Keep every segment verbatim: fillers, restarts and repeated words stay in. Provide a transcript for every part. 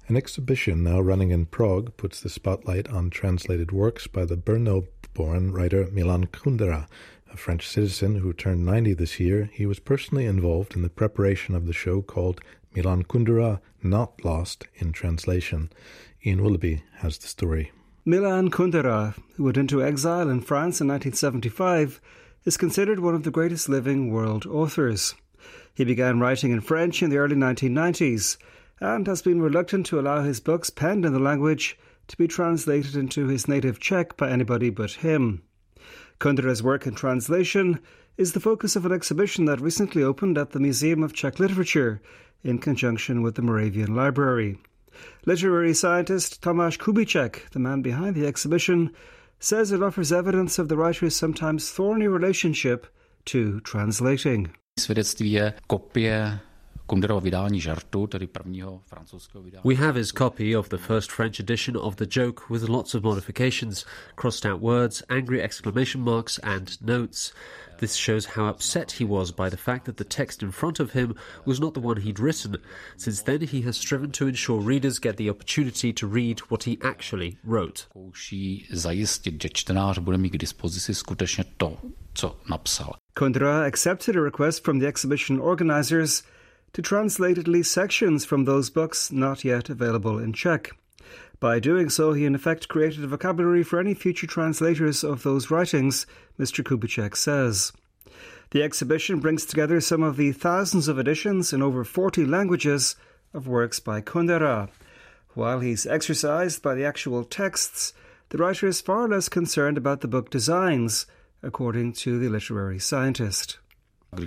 An exhibition now running in Prague puts the spotlight on translated works by the Brno-born writer Milan Kundera. A French citizen who turned ninety this year, he was personally involved in the preparation of the show called Milan Kundera, Not Lost in Translation. Ian Willoughby has the story. Milan Kundera, who went into exile in France in nineteen seventy-five, is considered one of the greatest living world authors. He began writing in French in the early nineteen nineties and has been reluctant to allow his books penned in the language to be translated into his native Czech by anybody but him. Kundera's work in translation is the focus of an exhibition that recently opened at the Museum of Czech Literature in conjunction with the Moravian Library. Literary scientist Tomáš Kubíček, the man behind the exhibition, says it offers evidence of the writer's sometimes thorny relationship to translating. Svědectví je kopie Kunderovo vydání žartu, tedy prvního francouzského vydání. We have his copy of the first French edition of the joke with lots of modifications, crossed out words, angry exclamation marks and notes. This shows how upset he was by the fact that the text in front of him was not the one he'd written. Since then, he has striven to ensure readers get the opportunity to read what he actually wrote. Zajistit, že čtenář bude mít k dispozici skutečně to, co napsal. Kundera accepted a request from the exhibition organisers to translate at least sections from those books not yet available in Czech. By doing so, he in effect created a vocabulary for any future translators of those writings, Mister Kubíček says. The exhibition brings together some of the thousands of editions in over forty languages of works by Kundera. While he's exercised by the actual texts, the writer is far less concerned about the book designs, according to the literary scientist. When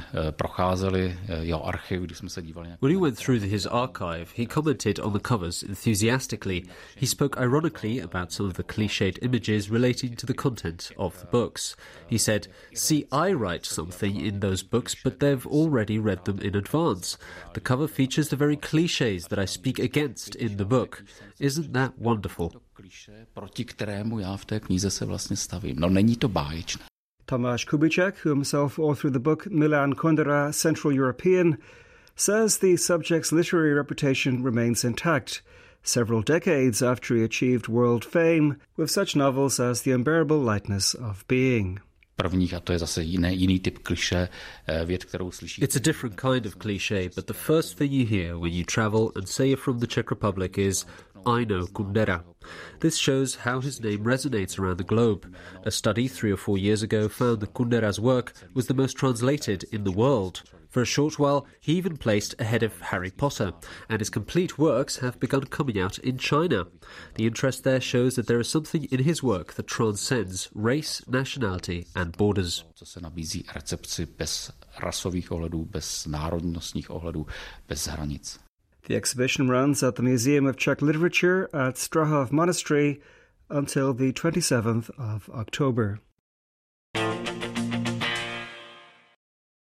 he went through his archive, he commented on the covers enthusiastically. He spoke ironically about some of the cliched images relating to the content of the books. He said, "See, I write something in those books, but they've already read them in advance. The cover features the very clichés that I speak against in the book. Isn't that wonderful?" Proti kterému já v té knize se vlastně stavím. No, není to báječné. Tomáš Kubíček, who himself authored the book Milan Kundera, Central European, says the subject's literary reputation remains intact, several decades after he achieved world fame with such novels as The Unbearable Lightness of Being. It's a different kind of cliché, but the first thing you hear when you travel and say you're from the Czech Republic is, "I know Kundera." This shows how his name resonates around the globe. A study three or four years ago found that Kundera's work was the most translated in the world. For a short while, he even placed ahead of Harry Potter, and his complete works have begun coming out in China. The interest there shows that there is something in his work that transcends race, nationality and borders. Co se nabízí recepci bez rasových ohledů, bez národnostních ohledů, bez hranic. The exhibition runs at the Museum of Czech Literature at Strahov Monastery until the twenty-seventh of October.